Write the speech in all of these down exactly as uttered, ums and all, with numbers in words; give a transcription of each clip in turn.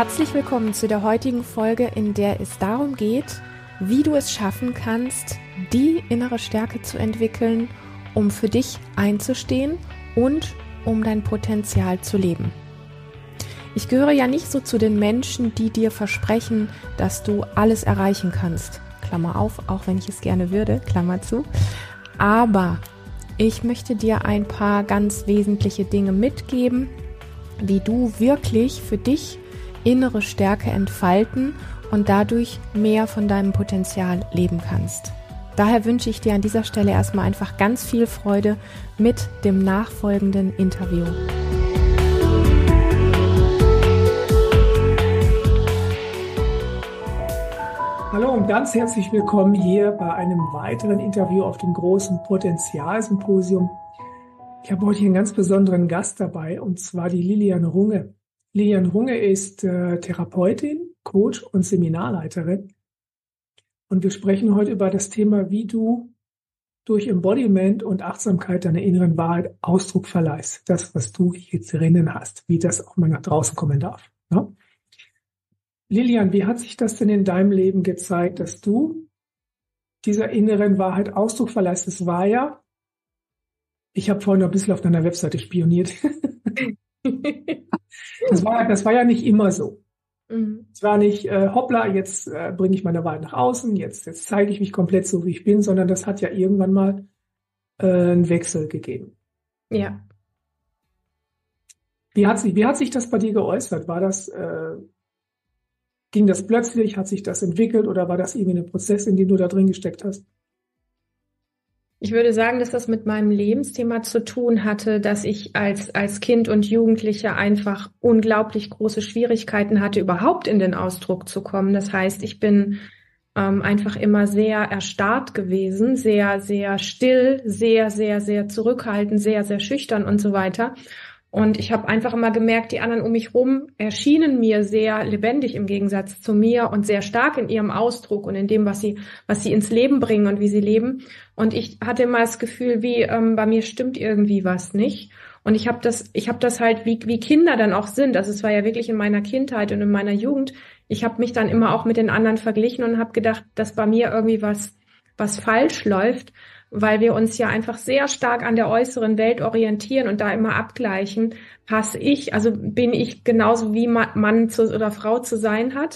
Herzlich willkommen zu der heutigen Folge, in der es darum geht, wie du es schaffen kannst, die innere Stärke zu entwickeln, um für dich einzustehen und um dein Potenzial zu leben. Ich gehöre ja nicht so zu den Menschen, die dir versprechen, dass du alles erreichen kannst. Klammer auf, auch wenn ich es gerne würde, Klammer zu. Aber ich möchte dir ein paar ganz wesentliche Dinge mitgeben, wie du wirklich für dich innere Stärke entfalten und dadurch mehr von deinem Potenzial leben kannst. Daher wünsche ich dir an dieser Stelle erstmal einfach ganz viel Freude mit dem nachfolgenden Interview. Hallo und ganz herzlich willkommen hier bei einem weiteren Interview auf dem großen Potenzialsymposium. Ich habe heute hier einen ganz besonderen Gast dabei, und zwar die Lilian Runge. Lilian Runge ist äh, Therapeutin, Coach und Seminarleiterin. Und wir sprechen heute über das Thema, wie du durch Embodiment und Achtsamkeit deiner inneren Wahrheit Ausdruck verleihst. Das, was du jetzt drinnen hast, wie das auch mal nach draußen kommen darf. Ja? Lilian, wie hat sich das denn in deinem Leben gezeigt, dass du dieser inneren Wahrheit Ausdruck verleihst? Es war ja, ich habe vorhin noch ein bisschen auf deiner Webseite spioniert. Das war, das war ja nicht immer so. Mhm. Es war nicht, äh, hoppla, jetzt äh, bringe ich meine Wahrheit nach außen, jetzt, jetzt zeige ich mich komplett so, wie ich bin, sondern das hat ja irgendwann mal äh, einen Wechsel gegeben. Ja. Wie hat sich, wie hat sich das bei dir geäußert? War das, äh, ging das plötzlich, hat sich das entwickelt oder war das irgendwie ein Prozess, in den du da drin gesteckt hast? Ich würde sagen, dass das mit meinem Lebensthema zu tun hatte, dass ich als, als Kind und Jugendliche einfach unglaublich große Schwierigkeiten hatte, überhaupt in den Ausdruck zu kommen. Das heißt, ich bin ähm, einfach immer sehr erstarrt gewesen, sehr, sehr still, sehr, sehr, sehr zurückhaltend, sehr, sehr schüchtern und so weiter. Und ich habe einfach immer gemerkt, die anderen um mich rum erschienen mir sehr lebendig im Gegensatz zu mir und sehr stark in ihrem Ausdruck und in dem, was sie, was sie ins Leben bringen und wie sie leben. Und ich hatte immer das Gefühl, wie ähm, bei mir stimmt irgendwie was nicht. Und ich habe das, ich habe das halt, wie, wie Kinder dann auch sind. Also es war ja wirklich in meiner Kindheit und in meiner Jugend. Ich habe mich dann immer auch mit den anderen verglichen und habe gedacht, dass bei mir irgendwie was, was falsch läuft, weil wir uns ja einfach sehr stark an der äußeren Welt orientieren und da immer abgleichen, passe ich, also bin ich genauso wie Mann zu, oder Frau zu sein hat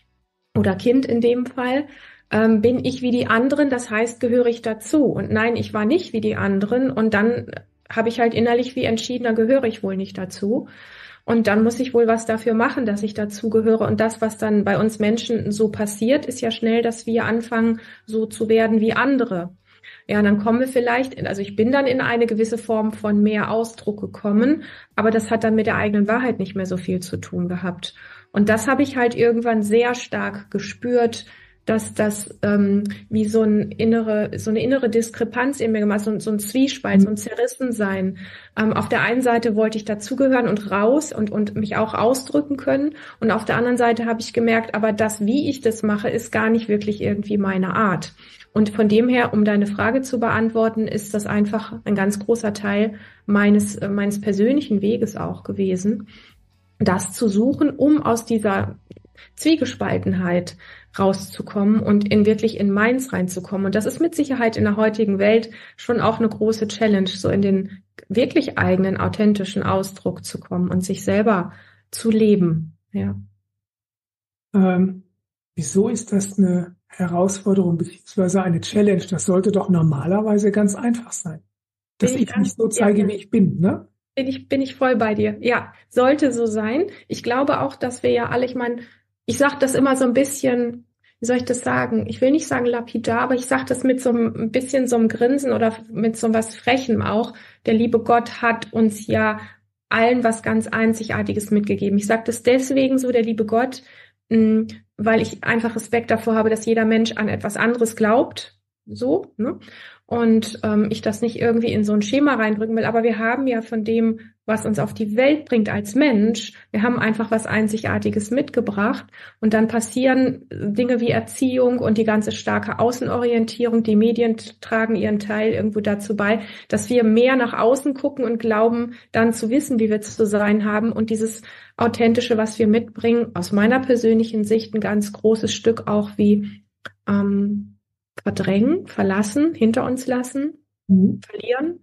oder Kind in dem Fall, ähm, bin ich wie die anderen, das heißt, gehöre ich dazu. Und nein, ich war nicht wie die anderen und dann habe ich halt innerlich wie entschieden, dann gehöre ich wohl nicht dazu. Und dann muss ich wohl was dafür machen, dass ich dazugehöre. Und das, was dann bei uns Menschen so passiert, ist ja schnell, dass wir anfangen, so zu werden wie andere. Ja, dann kommen wir vielleicht, also ich bin dann in eine gewisse Form von mehr Ausdruck gekommen, aber das hat dann mit der eigenen Wahrheit nicht mehr so viel zu tun gehabt. Und das habe ich halt irgendwann sehr stark gespürt, dass das ähm, wie so, ein innere, so eine innere Diskrepanz in mir gemacht, so, so ein Zwiespalt, so ein Zerrissensein. Ähm, auf der einen Seite wollte ich dazugehören und raus und, und mich auch ausdrücken können. Und auf der anderen Seite habe ich gemerkt, aber das, wie ich das mache, ist gar nicht wirklich irgendwie meine Art. Und von dem her, um deine Frage zu beantworten, ist das einfach ein ganz großer Teil meines, äh, meines persönlichen Weges auch gewesen, das zu suchen, um aus dieser Zwiegespaltenheit rauszukommen und in wirklich in meins reinzukommen. Und das ist mit Sicherheit in der heutigen Welt schon auch eine große Challenge, so in den wirklich eigenen, authentischen Ausdruck zu kommen und sich selber zu leben. Ja. Ähm, wieso ist das eine Herausforderung beziehungsweise eine Challenge? Das sollte doch normalerweise ganz einfach sein, dass bin ich, ich mich so zeige, ja, wie ich bin, ne? Bin ich, bin ich voll bei dir. Ja, sollte so sein. Ich glaube auch, dass wir ja alle, ich meine, ich sage das immer so ein bisschen, wie soll ich das sagen? Ich will nicht sagen lapidar, aber ich sage das mit so ein bisschen so einem Grinsen oder mit so was Frechem auch. Der liebe Gott hat uns ja allen was ganz Einzigartiges mitgegeben. Ich sage das deswegen so, der liebe Gott, weil ich einfach Respekt davor habe, dass jeder Mensch an etwas anderes glaubt so, ne? Und ähm, ich das nicht irgendwie in so ein Schema reindrücken will. Aber wir haben ja von dem, was uns auf die Welt bringt als Mensch, wir haben einfach was Einzigartiges mitgebracht. Und dann passieren Dinge wie Erziehung und die ganze starke Außenorientierung. Die Medien tragen ihren Teil irgendwo dazu bei, dass wir mehr nach außen gucken und glauben, dann zu wissen, wie wir zu sein haben. Und dieses Authentische, was wir mitbringen, aus meiner persönlichen Sicht ein ganz großes Stück auch wie ähm, verdrängen, verlassen, hinter uns lassen, Mhm. verlieren.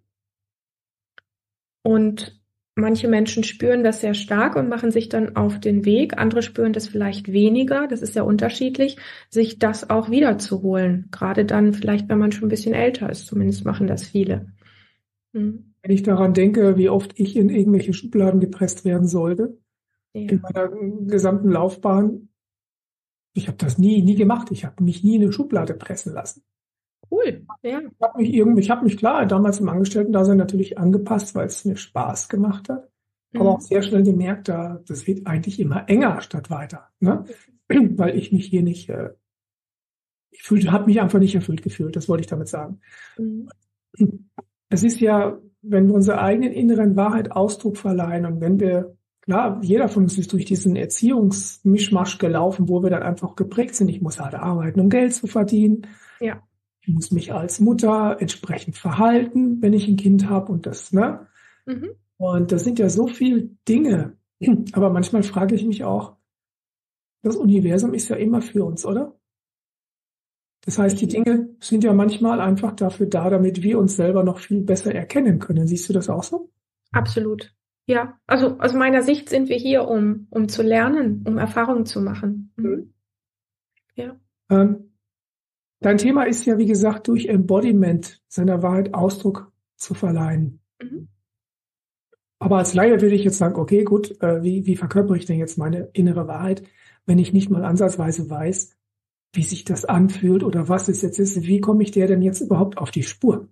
Und manche Menschen spüren das sehr stark und machen sich dann auf den Weg. Andere spüren das vielleicht weniger. Das ist sehr unterschiedlich, sich das auch wiederzuholen. Gerade dann vielleicht, wenn man schon ein bisschen älter ist. Zumindest machen das viele. Hm. Wenn ich daran denke, wie oft ich in irgendwelche Schubladen gepresst werden sollte, Ja. in meiner gesamten Laufbahn, ich habe das nie, nie gemacht. Ich habe mich nie in eine Schublade pressen lassen. Cool. Ja. Ich habe mich irgendwie, ich habe mich klar damals im Angestellten-Dasein natürlich angepasst, weil es mir Spaß gemacht hat, aber auch Mhm. sehr schnell gemerkt, da das wird eigentlich immer enger statt weiter, ne? Weil ich mich hier nicht, äh, ich fühlte, habe mich einfach nicht erfüllt gefühlt. Das wollte ich damit sagen. Mhm. Es ist ja, wenn wir unserer eigenen inneren Wahrheit Ausdruck verleihen und wenn wir, klar, jeder von uns ist durch diesen Erziehungsmischmasch gelaufen, wo wir dann einfach geprägt sind. Ich muss hart arbeiten, um Geld zu verdienen. Ja. Ich muss mich als Mutter entsprechend verhalten, wenn ich ein Kind habe und das, ne? Mhm. Und das sind ja so viele Dinge. Aber manchmal frage ich mich auch, das Universum ist ja immer für uns, oder? Das heißt, die Dinge sind ja manchmal einfach dafür da, damit wir uns selber noch viel besser erkennen können. Siehst du das auch so? Absolut. Ja. Also aus meiner Sicht sind wir hier, um, um zu lernen, um Erfahrungen zu machen. Mhm. Ja. Ähm, Dein Thema ist ja, wie gesagt, durch Embodiment seiner Wahrheit Ausdruck zu verleihen. Mhm. Aber als Laie würde ich jetzt sagen, okay, gut, äh, wie, wie verkörpere ich denn jetzt meine innere Wahrheit, wenn ich nicht mal ansatzweise weiß, wie sich das anfühlt oder was es jetzt ist? Wie komme ich der denn jetzt überhaupt auf die Spur?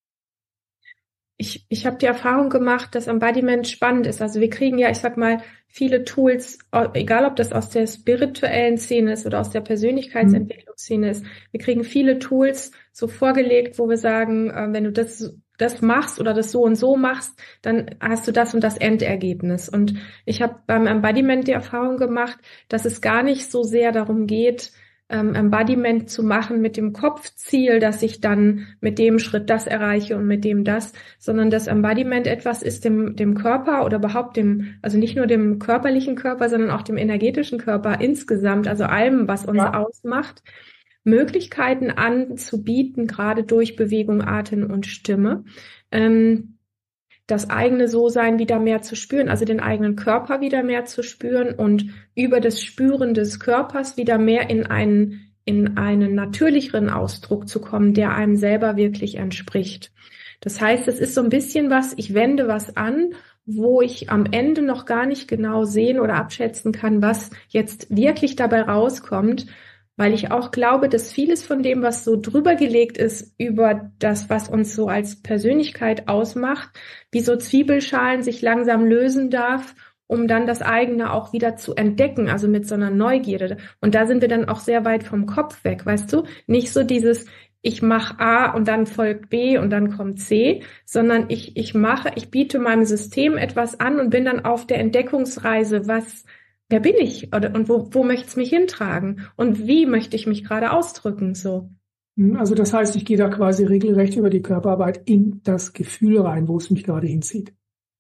Ich, ich habe die Erfahrung gemacht, dass Embodiment spannend ist. Also wir kriegen ja, ich sag mal, viele Tools, egal ob das aus der spirituellen Szene ist oder aus der Persönlichkeitsentwicklungsszene ist. Wir kriegen viele Tools so vorgelegt, wo wir sagen, äh, wenn du das, das machst oder das so und so machst, dann hast du das und das Endergebnis. Und ich habe beim Embodiment die Erfahrung gemacht, dass es gar nicht so sehr darum geht, ähm, Embodiment zu machen mit dem Kopfziel, dass ich dann mit dem Schritt das erreiche und mit dem das, sondern das Embodiment etwas ist, dem, dem Körper oder überhaupt dem, also nicht nur dem körperlichen Körper, sondern auch dem energetischen Körper insgesamt, also allem, was uns Ja. ausmacht, Möglichkeiten anzubieten, gerade durch Bewegung, Atem und Stimme, ähm, das eigene So-Sein wieder mehr zu spüren, also den eigenen Körper wieder mehr zu spüren und über das Spüren des Körpers wieder mehr in einen, in einen natürlicheren Ausdruck zu kommen, der einem selber wirklich entspricht. Das heißt, es ist so ein bisschen was, ich wende was an, wo ich am Ende noch gar nicht genau sehen oder abschätzen kann, was jetzt wirklich dabei rauskommt, weil ich auch glaube, dass vieles von dem, was so drüber gelegt ist über das, was uns so als Persönlichkeit ausmacht, wie so Zwiebelschalen sich langsam lösen darf, um dann das eigene auch wieder zu entdecken, also mit so einer Neugierde. Und da sind wir dann auch sehr weit vom Kopf weg, weißt du? Nicht so dieses, ich mache A und dann folgt B und dann kommt C, sondern ich, ich mache, ich biete meinem System etwas an und bin dann auf der Entdeckungsreise, was wer bin ich oder und wo, wo möchte es mich hintragen und wie möchte ich mich gerade ausdrücken so. Also das heißt, ich gehe da quasi regelrecht über die Körperarbeit in das Gefühl rein, wo es mich gerade hinzieht.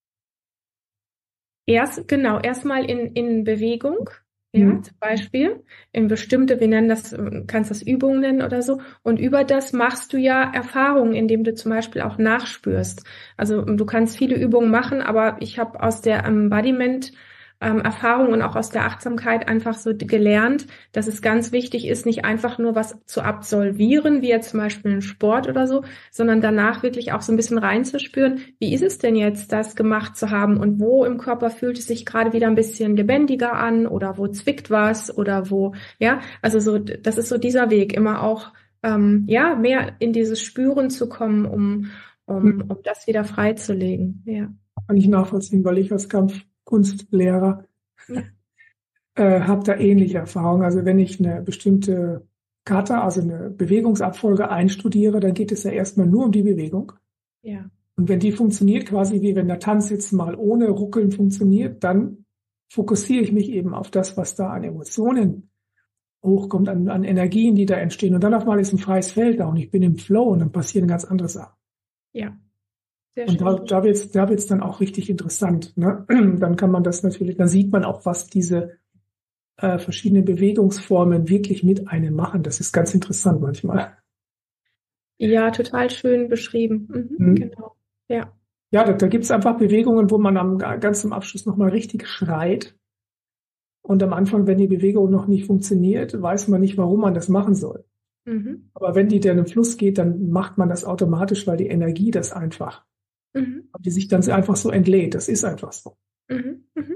Erst genau erstmal in in Bewegung, ja, Mhm. zum Beispiel in bestimmte, wir nennen das, kannst das Übungen nennen oder so, und über das machst du ja Erfahrungen, indem du zum Beispiel auch nachspürst. Also du kannst viele Übungen machen, aber ich habe aus der Embodiment Ähm, Erfahrung und auch aus der Achtsamkeit einfach so gelernt, dass es ganz wichtig ist, nicht einfach nur was zu absolvieren, wie jetzt zum Beispiel einen Sport oder so, sondern danach wirklich auch so ein bisschen reinzuspüren, wie ist es denn jetzt, das gemacht zu haben und wo im Körper fühlt es sich gerade wieder ein bisschen lebendiger an oder wo zwickt was oder wo, ja, also so, das ist so dieser Weg, immer auch, ähm, ja, mehr in dieses Spüren zu kommen, um, um, um das wieder freizulegen, ja. Kann ich nachvollziehen, weil ich als Kampfkunstlehrer Ja. äh, habe da ähnliche Erfahrungen. Also wenn ich eine bestimmte Kata, also eine Bewegungsabfolge einstudiere, dann geht es ja erstmal nur um die Bewegung. Ja. Und wenn die funktioniert, quasi wie wenn der Tanz jetzt mal ohne Ruckeln funktioniert, dann fokussiere ich mich eben auf das, was da an Emotionen hochkommt, an, an Energien, die da entstehen. Und dann auf einmal ist ein freies Feld da und ich bin im Flow und dann passieren ganz andere Sachen. Ja. Sehr Und da, schön. da wird's, da wird's dann auch richtig interessant, ne? Dann kann man das natürlich, dann sieht man auch, was diese äh, verschiedenen Bewegungsformen wirklich mit einem machen. Das ist ganz interessant manchmal. Ja, total schön beschrieben. Mhm, Mhm. genau. Ja. Ja, da, da gibt's einfach Bewegungen, wo man am ganz zum Abschluss nochmal richtig schreit. Und am Anfang, wenn die Bewegung noch nicht funktioniert, weiß man nicht, warum man das machen soll. Mhm. Aber wenn die dann im Fluss geht, dann macht man das automatisch, weil die Energie das einfach, Mhm. die sich dann einfach so entlädt. Das ist einfach so. Mhm. Mhm.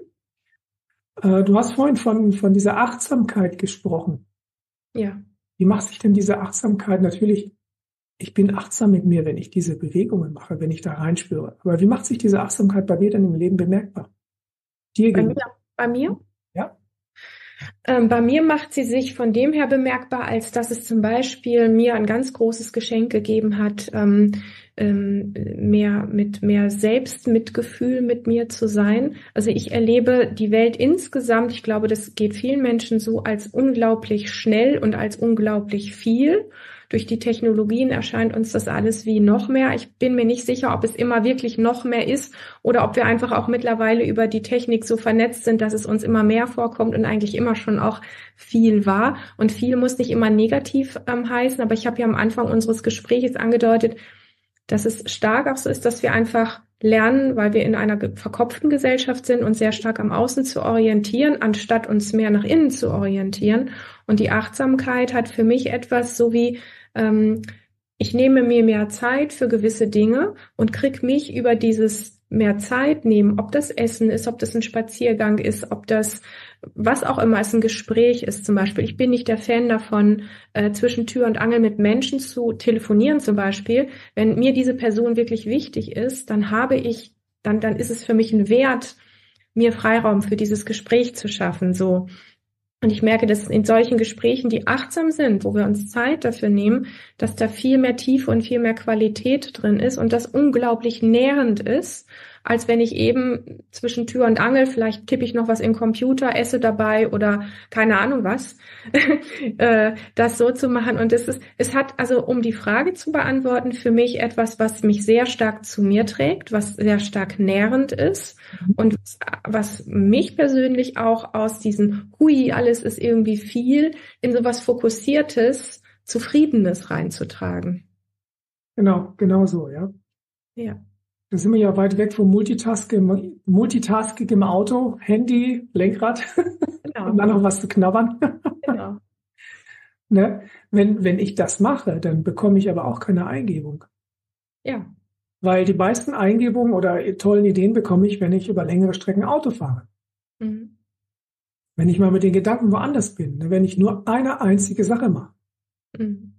Äh, du hast vorhin von, von dieser Achtsamkeit gesprochen. Ja. Wie macht sich denn diese Achtsamkeit? Natürlich, ich bin achtsam mit mir, wenn ich diese Bewegungen mache, wenn ich da reinspüre. Aber wie macht sich diese Achtsamkeit bei dir denn im Leben bemerkbar? Dir Bei mir? gegenüber? Bei mir? Ja? Ähm, bei mir macht sie sich von dem her bemerkbar, als dass es zum Beispiel mir ein ganz großes Geschenk gegeben hat, ähm, ähm, mehr mit mehr Selbstmitgefühl mit mir zu sein. Also ich erlebe die Welt insgesamt, ich glaube, das geht vielen Menschen so, als unglaublich schnell und als unglaublich viel. Durch die Technologien erscheint uns das alles wie noch mehr. Ich bin mir nicht sicher, ob es immer wirklich noch mehr ist oder ob wir einfach auch mittlerweile über die Technik so vernetzt sind, dass es uns immer mehr vorkommt und eigentlich immer schon auch viel war. Und viel muss nicht immer negativ ähm, heißen, aber ich habe ja am Anfang unseres Gesprächs angedeutet, dass es stark auch so ist, dass wir einfach lernen, weil wir in einer verkopften Gesellschaft sind, uns sehr stark am Außen zu orientieren, anstatt uns mehr nach innen zu orientieren. Und die Achtsamkeit hat für mich etwas so wie, ähm, ich nehme mir mehr Zeit für gewisse Dinge und krieg mich über dieses mehr Zeit nehmen, ob das Essen ist, ob das ein Spaziergang ist, ob das was auch immer es ein Gespräch ist zum Beispiel. Ich bin nicht der Fan davon, äh, zwischen Tür und Angel mit Menschen zu telefonieren zum Beispiel. Wenn mir diese Person wirklich wichtig ist, dann habe ich, dann, dann ist es für mich ein Wert, mir Freiraum für dieses Gespräch zu schaffen, so. Und ich merke, dass in solchen Gesprächen, die achtsam sind, wo wir uns Zeit dafür nehmen, dass da viel mehr Tiefe und viel mehr Qualität drin ist und das unglaublich nährend ist, als wenn ich eben zwischen Tür und Angel, vielleicht tippe ich noch was in den Computer, esse dabei oder keine Ahnung was, äh, das so zu machen. Und es ist, es hat also, um die Frage zu beantworten, für mich etwas, was mich sehr stark zu mir trägt, was sehr stark nährend ist und was, was mich persönlich auch aus diesen Hui, alles ist irgendwie viel, in sowas Fokussiertes, Zufriedenes reinzutragen. Genau, genau so, ja. Ja. Da sind wir ja weit weg vom Multitasking, Multitasking im Auto, Handy, Lenkrad Genau. und dann noch was zu knabbern. Genau. Ne? Wenn, wenn ich das mache, dann bekomme ich aber auch keine Eingebung. Ja. Weil die meisten Eingebungen oder tollen Ideen bekomme ich, wenn ich über längere Strecken Auto fahre. Mhm. Wenn ich mal mit den Gedanken woanders bin, ne? Wenn ich nur eine einzige Sache mache. Mhm.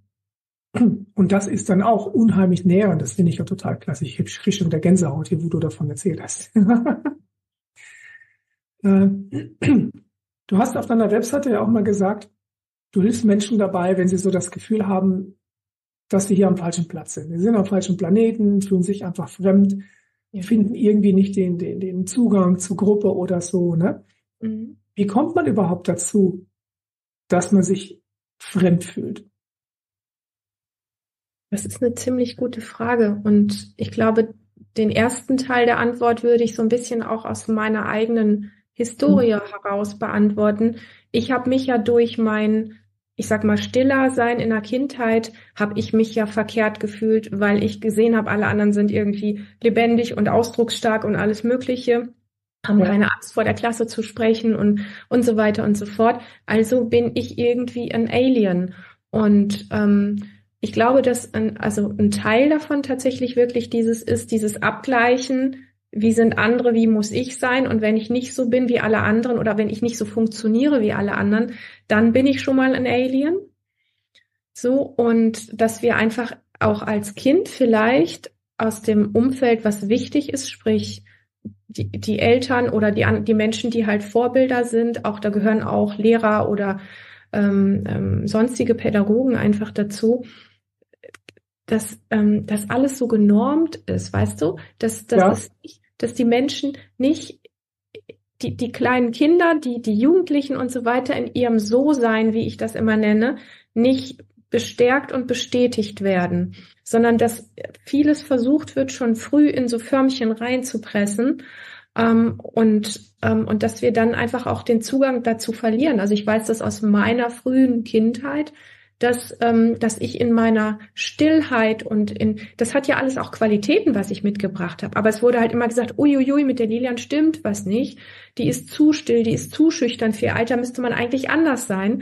Und das ist dann auch unheimlich nährend. Das finde ich ja total klasse. Ich kriege schon wieder Gänsehaut hier, wo du davon erzählt hast. Du hast auf deiner Webseite ja auch mal gesagt, du hilfst Menschen dabei, wenn sie so das Gefühl haben, dass sie hier am falschen Platz sind. Sie sind am falschen Planeten, fühlen sich einfach fremd, Ja. finden irgendwie nicht den, den, den Zugang zur Gruppe oder so, ne? Mhm. Wie kommt man überhaupt dazu, dass man sich fremd fühlt? Das ist eine ziemlich gute Frage und ich glaube, den ersten Teil der Antwort würde ich so ein bisschen auch aus meiner eigenen Historie heraus beantworten. Ich habe mich ja durch mein, ich sag mal, stiller Sein in der Kindheit, habe ich mich ja verkehrt gefühlt, weil ich gesehen habe, alle anderen sind irgendwie lebendig und ausdrucksstark und alles Mögliche, haben Ja. keine Angst vor der Klasse zu sprechen und und so weiter und so fort. Also bin ich irgendwie ein Alien und ähm, ich glaube, dass ein, also ein Teil davon tatsächlich wirklich dieses ist, dieses Abgleichen, wie sind andere, wie muss ich sein? Und wenn ich nicht so bin wie alle anderen oder wenn ich nicht so funktioniere wie alle anderen, dann bin ich schon mal ein Alien. So, und dass wir einfach auch als Kind vielleicht aus dem Umfeld, was wichtig ist, sprich die, die Eltern oder die, die Menschen, die halt Vorbilder sind, auch da gehören auch Lehrer oder ähm, ähm, sonstige Pädagogen einfach dazu, dass ähm, das alles so genormt ist, weißt du, dass dass Ja, es nicht, dass die Menschen nicht die die kleinen Kinder, die die Jugendlichen und so weiter in ihrem So-Sein, wie ich das immer nenne, nicht bestärkt und bestätigt werden, sondern dass vieles versucht wird, schon früh in so Förmchen reinzupressen, ähm, und ähm, und dass wir dann einfach auch den Zugang dazu verlieren. Also ich weiß das aus meiner frühen Kindheit, dass ähm, dass ich in meiner Stillheit und in das hat ja alles auch Qualitäten, was ich mitgebracht habe. Aber es wurde halt immer gesagt, uiuiui, mit der Lilian stimmt was nicht. Die ist zu still, die ist zu schüchtern. Für ihr Alter müsste man eigentlich anders sein.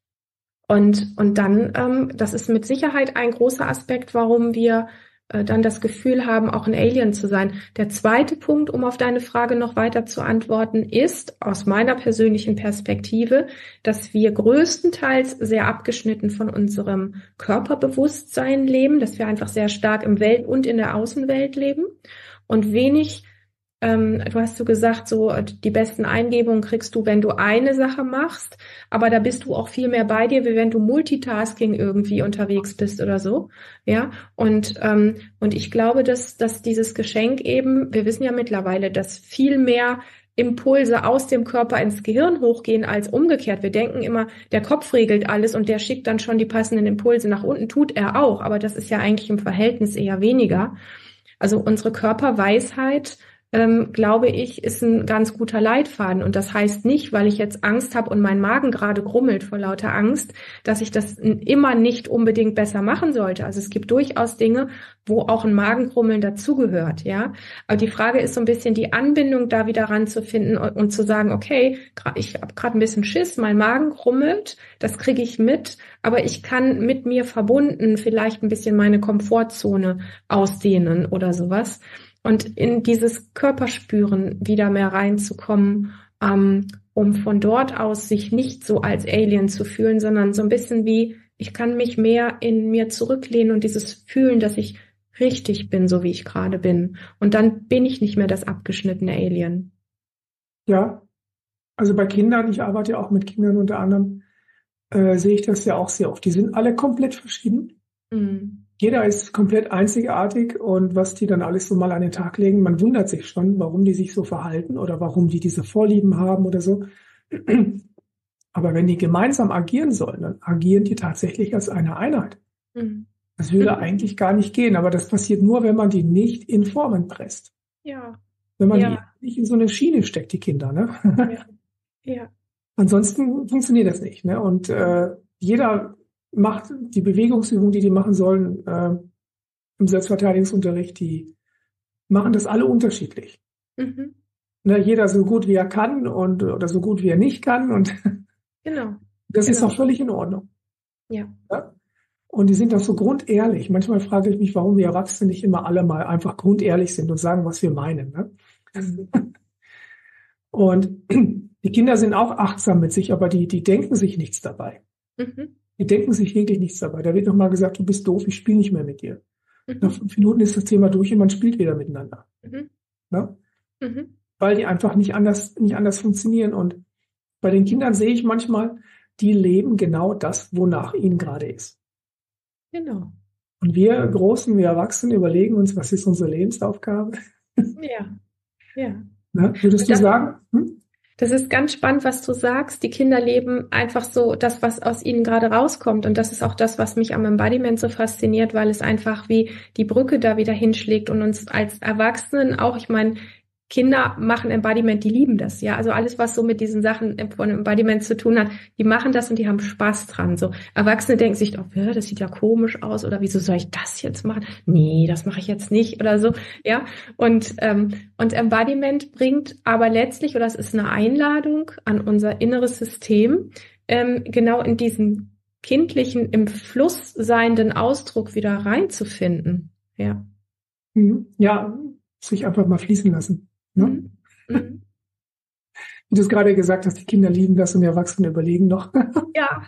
Und und dann, ähm, das ist mit Sicherheit ein großer Aspekt, warum wir äh, dann das Gefühl haben, auch ein Alien zu sein. Der zweite Punkt, um auf deine Frage noch weiter zu antworten, ist aus meiner persönlichen Perspektive, dass wir größtenteils sehr abgeschnitten von unserem Körperbewusstsein leben, dass wir einfach sehr stark im Welt- und in der Außenwelt leben und wenig. Ähm, du hast so gesagt, so die besten Eingebungen kriegst du, wenn du eine Sache machst, aber da bist du auch viel mehr bei dir, wie wenn du Multitasking irgendwie unterwegs bist oder so, ja. Und ähm, und ich glaube, dass dass dieses Geschenk eben, wir wissen ja mittlerweile, dass viel mehr Impulse aus dem Körper ins Gehirn hochgehen als umgekehrt. Wir denken immer, der Kopf regelt alles und der schickt dann schon die passenden Impulse nach unten, tut er auch, aber das ist ja eigentlich im Verhältnis eher weniger. Also unsere Körperweisheit, ähm, glaube ich, ist ein ganz guter Leitfaden. Und das heißt nicht, weil ich jetzt Angst habe und mein Magen gerade grummelt vor lauter Angst, dass ich das n- immer nicht unbedingt besser machen sollte. Also es gibt durchaus Dinge, wo auch ein Magengrummeln dazugehört, ja. Aber die Frage ist so ein bisschen die Anbindung da wieder ranzufinden und, und zu sagen, okay, gra- ich habe gerade ein bisschen Schiss, mein Magen grummelt, das kriege ich mit, aber ich kann mit mir verbunden vielleicht ein bisschen meine Komfortzone ausdehnen oder sowas. Und in dieses Körperspüren wieder mehr reinzukommen, ähm, um von dort aus sich nicht so als Alien zu fühlen, sondern so ein bisschen wie, ich kann mich mehr in mir zurücklehnen und dieses Fühlen, dass ich richtig bin, so wie ich gerade bin. Und dann bin ich nicht mehr das abgeschnittene Alien. ja. Also bei Kindern, ich arbeite ja auch mit Kindern unter anderem, äh, sehe ich das ja auch sehr oft. Die sind alle komplett verschieden. Mhm. Jeder ist komplett einzigartig und was die dann alles so mal an den Tag legen, man wundert sich schon, warum die sich so verhalten oder warum die diese Vorlieben haben oder so. Aber wenn die gemeinsam agieren sollen, dann agieren die tatsächlich als eine Einheit. Mhm. Das würde Mhm. eigentlich gar nicht gehen, aber das passiert nur, wenn man die nicht in Formen presst. Ja, Wenn man die ja, nicht in so eine Schiene steckt, die Kinder, ne? ja, ja. Ansonsten funktioniert das nicht, ne? Und äh, jeder macht die Bewegungsübungen, die die machen sollen, äh, im Selbstverteidigungsunterricht, die machen das alle unterschiedlich. Mhm. Ne? Jeder so gut wie er kann und oder so gut wie er nicht kann und Genau, das ist genau. auch völlig in Ordnung. Ja. Ja? Und die sind auch so grundehrlich. Manchmal frage ich mich, warum wir Erwachsene nicht immer alle mal einfach grundehrlich sind und sagen, was wir meinen. Ne? Mhm. Und die Kinder sind auch achtsam mit sich, aber die, die denken sich nichts dabei. Mhm. Die denken sich wirklich nichts dabei. Da wird nochmal gesagt, du bist doof, ich spiele nicht mehr mit dir. Nach Mhm. fünf Minuten ist das Thema durch und man spielt wieder miteinander. Mhm. Ne? Mhm. Weil die einfach nicht anders, nicht anders funktionieren. Und bei den Kindern sehe ich manchmal, die leben genau das, wonach ihnen gerade ist. Genau. Und wir Großen, wir Erwachsenen überlegen uns, was ist unsere Lebensaufgabe? Ja, ja. Ne? Würdest Und du das, sagen? Hm? das ist ganz spannend, was du sagst. Die Kinder leben einfach so das, was aus ihnen gerade rauskommt. Und das ist auch das, was mich am Embodiment so fasziniert, weil es einfach wie die Brücke da wieder hinschlägt und uns als Erwachsenen auch, ich meine, Kinder machen Embodiment, die lieben das, ja. Also alles, was so mit diesen Sachen von Embodiment zu tun hat, die machen das und die haben Spaß dran. So Erwachsene denken sich doch, ja, das sieht ja komisch aus oder wieso soll ich das jetzt machen? Nee, das mache ich jetzt nicht oder so, ja. Und ähm, und Embodiment bringt aber letztlich, oder es ist eine Einladung an unser inneres System, ähm, genau in diesen kindlichen, im Fluss seienden Ausdruck wieder reinzufinden, ja. Hm. Ja, sich einfach mal fließen lassen. Ne? Mhm. Mhm. Wie du es gerade gesagt hast, die Kinder lieben das und die Erwachsenen überlegen noch. Ja,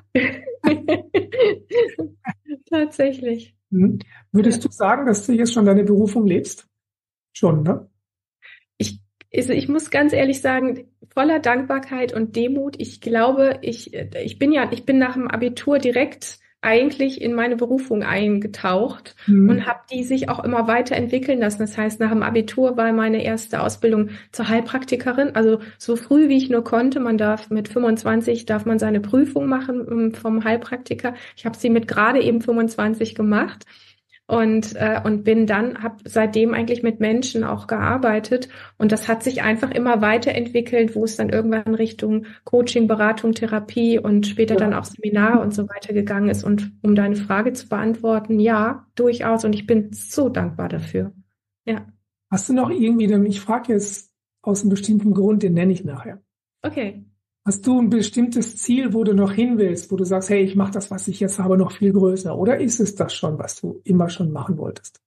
tatsächlich. Hm. Ja. Würdest du sagen, dass du jetzt schon deine Berufung lebst? Schon, ne? Ich, also ich muss ganz ehrlich sagen, voller Dankbarkeit und Demut. Ich glaube, ich, ich bin ja, ich bin nach dem Abitur direkt eigentlich in meine Berufung eingetaucht Mhm. und habe die sich auch immer weiterentwickeln lassen. Das heißt, nach dem Abitur war meine erste Ausbildung zur Heilpraktikerin, also so früh wie ich nur konnte. Man darf mit fünfundzwanzig darf man seine Prüfung machen ähm, vom Heilpraktiker. Ich habe sie mit gerade eben fünfundzwanzig gemacht. Und, äh, und bin dann, habe seitdem eigentlich mit Menschen auch gearbeitet. Und das hat sich einfach immer weiterentwickelt, wo es dann irgendwann Richtung Coaching, Beratung, Therapie und später Ja. dann auch Seminare und so weiter gegangen ist. Und um deine Frage zu beantworten, ja, durchaus. Und ich bin so dankbar dafür. Ja. Hast du noch irgendwie, denn ich frage jetzt aus einem bestimmten Grund, den nenne ich nachher. Okay. Hast du ein bestimmtes Ziel, wo du noch hin willst, wo du sagst, hey, ich mache das, was ich jetzt habe, noch viel größer? Oder ist es das schon, was du immer schon machen wolltest?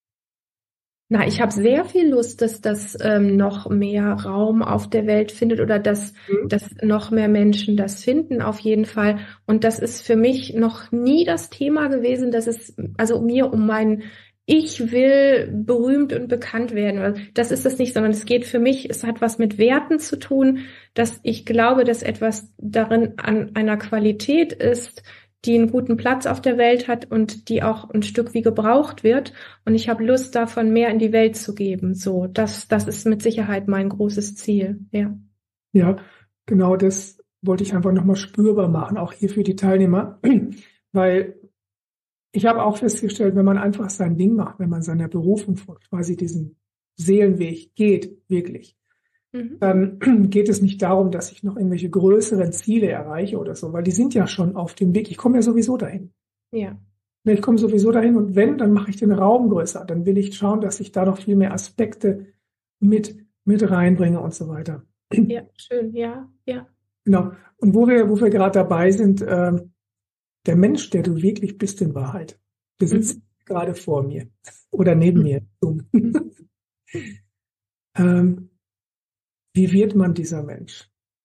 Na, ich habe sehr viel Lust, dass das ähm, noch mehr Raum auf der Welt findet oder dass, Mhm. dass noch mehr Menschen das finden, auf jeden Fall. Und das ist für mich noch nie das Thema gewesen, dass es also mir um mein Ich will berühmt und bekannt werden. Das ist es nicht, sondern es geht für mich, es hat was mit Werten zu tun, dass ich glaube, dass etwas darin an einer Qualität ist, die einen guten Platz auf der Welt hat und die auch ein Stück wie gebraucht wird. Und ich habe Lust, davon mehr in die Welt zu geben. So, das, das ist mit Sicherheit mein großes Ziel. Ja. Ja, genau das wollte ich einfach nochmal spürbar machen, auch hier für die Teilnehmer, weil ich habe auch festgestellt, wenn man einfach sein Ding macht, wenn man seiner Berufung folgt, quasi diesen Seelenweg geht, wirklich, Mhm. dann geht es nicht darum, dass ich noch irgendwelche größeren Ziele erreiche oder so, weil die sind ja schon auf dem Weg. Ich komme ja sowieso dahin. Ja. Ich komme sowieso dahin und wenn, dann mache ich den Raum größer. Dann will ich schauen, dass ich da noch viel mehr Aspekte mit, mit reinbringe und so weiter. Ja, schön. Ja, ja. Genau. Und wo wir, wo wir gerade dabei sind, ähm, der Mensch, der du wirklich bist in Wahrheit, der sitzt Mhm. gerade vor mir oder neben mir. Mhm. ähm, wie wird man dieser Mensch?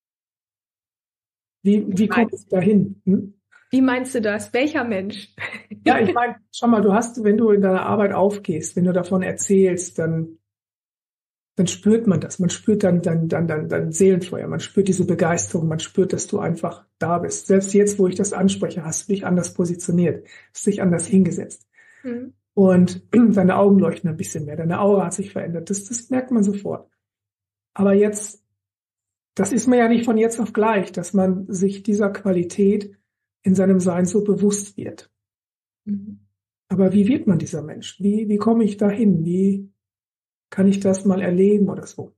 Wie, wie kommt es dahin? Hm? Wie meinst du das? Welcher Mensch? Ja, ich meine, schau mal, du hast, wenn du in deiner Arbeit aufgehst, wenn du davon erzählst, dann, dann spürt man das. Man spürt dann, dann, dann, dann, dann Seelenfeuer. Man spürt diese Begeisterung. Man spürt, dass du einfach da bist. Selbst jetzt, wo ich das anspreche, hast du dich anders positioniert, hast dich anders hingesetzt. Mhm. Und deine Augen leuchten ein bisschen mehr. Deine Aura hat sich verändert. Das, das merkt man sofort. Aber jetzt, das ist mir ja nicht von jetzt auf gleich, dass man sich dieser Qualität in seinem Sein so bewusst wird. Mhm. Aber wie wird man dieser Mensch? Wie, wie komme ich dahin? Wie kann ich das mal erleben oder so?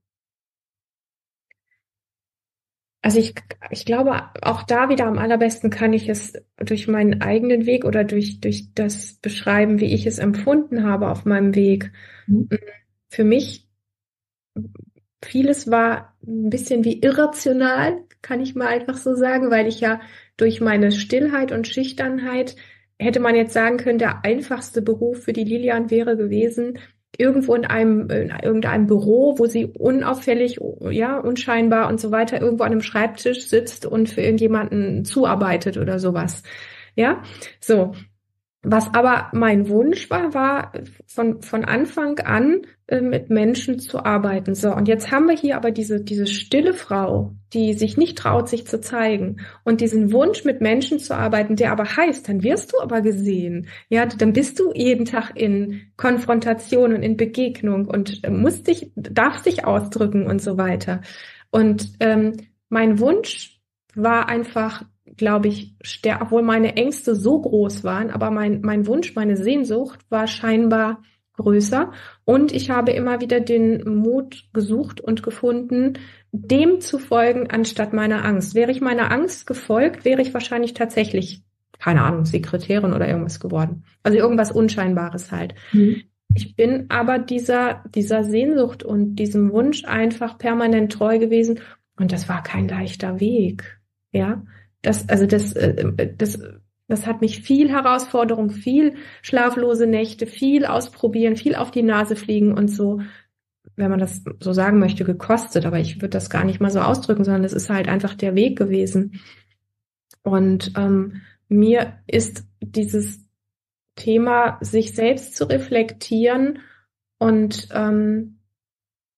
Also ich, ich glaube, auch da wieder am allerbesten kann ich es durch meinen eigenen Weg oder durch, durch das beschreiben, wie ich es empfunden habe auf meinem Weg. Mhm. Für mich, vieles war ein bisschen wie irrational, kann ich mal einfach so sagen, weil ich ja durch meine Stillheit und Schüchternheit, hätte man jetzt sagen können, der einfachste Beruf für die Lilian wäre gewesen, irgendwo in einem, in irgendeinem Büro, wo sie unauffällig, ja, unscheinbar und so weiter, irgendwo an einem Schreibtisch sitzt und für irgendjemanden zuarbeitet oder sowas. Ja, so. Was aber mein Wunsch war, war von, von Anfang an äh, mit Menschen zu arbeiten. So, und jetzt haben wir hier aber diese, diese stille Frau, die sich nicht traut, sich zu zeigen. Und diesen Wunsch, mit Menschen zu arbeiten, der aber heißt, dann wirst du aber gesehen. Ja, dann bist du jeden Tag in Konfrontation und in Begegnung und äh, musst dich, darfst dich ausdrücken und so weiter. Und ähm, mein Wunsch war einfach, glaube ich, stär- obwohl meine Ängste so groß waren, aber mein, mein Wunsch, meine Sehnsucht war scheinbar größer. Und ich habe immer wieder den Mut gesucht und gefunden, dem zu folgen, anstatt meiner Angst. Wäre ich meiner Angst gefolgt, wäre ich wahrscheinlich tatsächlich, keine Ahnung, Sekretärin oder irgendwas geworden. Also irgendwas Unscheinbares halt. Mhm. Ich bin aber dieser, dieser Sehnsucht und diesem Wunsch einfach permanent treu gewesen. Und das war kein leichter Weg. Ja. Das, also das, äh, das, das hat mich viel Herausforderung, viel schlaflose Nächte, viel ausprobieren, viel auf die Nase fliegen und so, wenn man das so sagen möchte, gekostet. Aber ich würde das gar nicht mal so ausdrücken, sondern es ist halt einfach der Weg gewesen. Und ähm, mir ist dieses Thema, sich selbst zu reflektieren und ähm,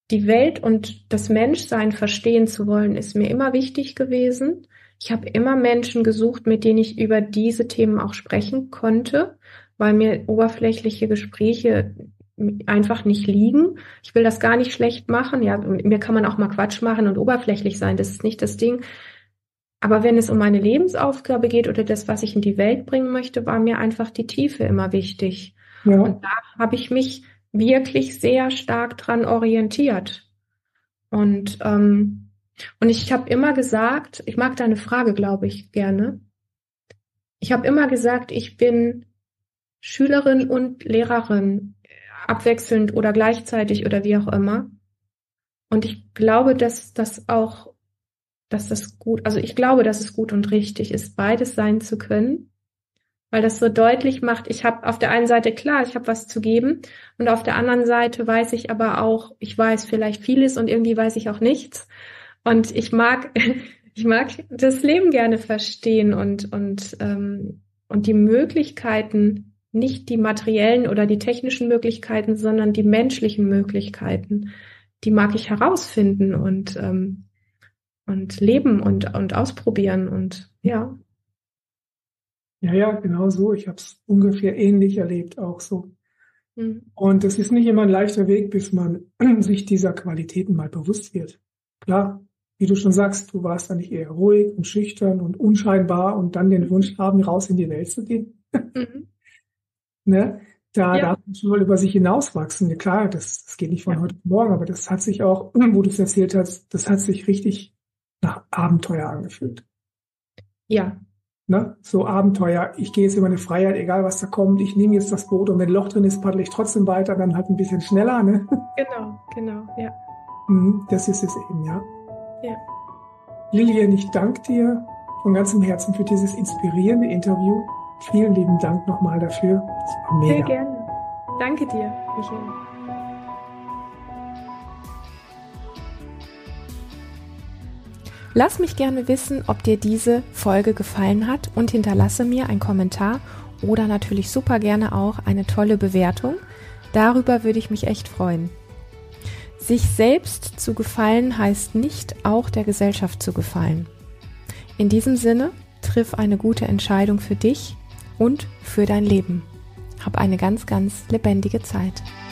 die Welt und das Menschsein verstehen zu wollen, ist mir immer wichtig gewesen. Ich habe immer Menschen gesucht, mit denen ich über diese Themen auch sprechen konnte, weil mir oberflächliche Gespräche einfach nicht liegen. Ich will das gar nicht schlecht machen. Ja, mir kann man auch mal Quatsch machen und oberflächlich sein. Das ist nicht das Ding. Aber wenn es um meine Lebensaufgabe geht oder das, was ich in die Welt bringen möchte, war mir einfach die Tiefe immer wichtig. Ja. Und da habe ich mich wirklich sehr stark dran orientiert. Und ähm, und ich habe immer gesagt, ich mag deine Frage, glaube ich, gerne. Ich habe immer gesagt, ich bin Schülerin und Lehrerin, abwechselnd oder gleichzeitig oder wie auch immer. Und ich glaube, dass das auch, dass das gut, also ich glaube, dass es gut und richtig ist, beides sein zu können, weil das so deutlich macht, ich habe auf der einen Seite, klar, ich habe was zu geben und auf der anderen Seite weiß ich aber auch, ich weiß vielleicht vieles und irgendwie weiß ich auch nichts. Und ich mag, ich mag das Leben gerne verstehen und, und, ähm, und die Möglichkeiten, nicht die materiellen oder die technischen Möglichkeiten, sondern die menschlichen Möglichkeiten, die mag ich herausfinden und, ähm, und leben und, und ausprobieren und, ja. Ja, ja, genau so. Ich habe es ungefähr ähnlich erlebt, auch so. Mhm. Und es ist nicht immer ein leichter Weg, bis man sich dieser Qualitäten mal bewusst wird. Klar, wie du schon sagst, du warst dann nicht eher ruhig und schüchtern und unscheinbar und dann den Wunsch haben, raus in die Welt zu gehen. Mhm. Ne? Da Ja. darf man schon mal über sich hinauswachsen. Ja, klar, das, das geht nicht von Ja. heute auf morgen, aber das hat sich auch, wo du es erzählt hast, das hat sich richtig nach Abenteuer angefühlt. Ja. Ne? So Abenteuer, ich gehe jetzt über eine Freiheit, egal was da kommt, ich nehme jetzt das Boot und wenn ein Loch drin ist, paddle ich trotzdem weiter, dann halt ein bisschen schneller. Ne? Genau, genau, ja. Mhm, das ist es eben, ja. Ja. Lilian, ich danke dir von ganzem Herzen für dieses inspirierende Interview. Vielen lieben Dank nochmal dafür. Das war mega. Sehr gerne. Danke dir, Michael. Lass mich gerne wissen, ob dir diese Folge gefallen hat und hinterlasse mir einen Kommentar oder natürlich super gerne auch eine tolle Bewertung. Darüber würde ich mich echt freuen. Sich selbst zu gefallen heißt nicht auch der Gesellschaft zu gefallen. In diesem Sinne, triff eine gute Entscheidung für dich und für dein Leben. Hab eine ganz, ganz lebendige Zeit.